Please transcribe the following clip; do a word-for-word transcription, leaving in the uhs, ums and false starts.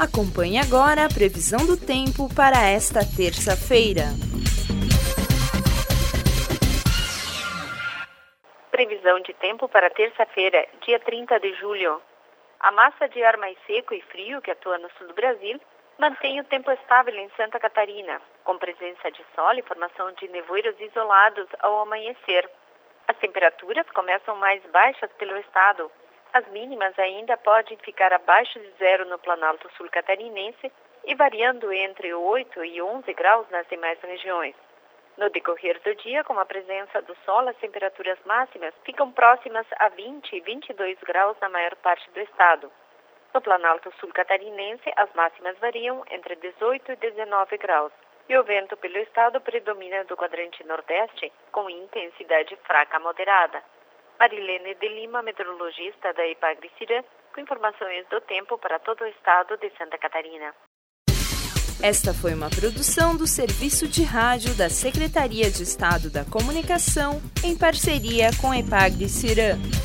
Acompanhe agora a previsão do tempo para esta terça-feira. Previsão de tempo para terça-feira, dia trinta de julho. A massa de ar mais seco e frio que atua no sul do Brasil mantém o tempo estável em Santa Catarina, com presença de sol e formação de nevoeiros isolados ao amanhecer. As temperaturas começam mais baixas pelo estado. As mínimas ainda podem ficar abaixo de zero no Planalto Sul Catarinense e variando entre oito e onze graus nas demais regiões. No decorrer do dia, com a presença do sol, as temperaturas máximas ficam próximas a vinte e vinte e dois graus na maior parte do estado. No Planalto Sul Catarinense, as máximas variam entre dezoito e dezenove graus. E o vento pelo estado predomina do quadrante nordeste, com intensidade fraca a moderada. Marilene de Lima, meteorologista da Epagri-Cirã, com informações do tempo para todo o estado de Santa Catarina. Esta foi uma produção do Serviço de Rádio da Secretaria de Estado da Comunicação, em parceria com a Epagri-Cirã.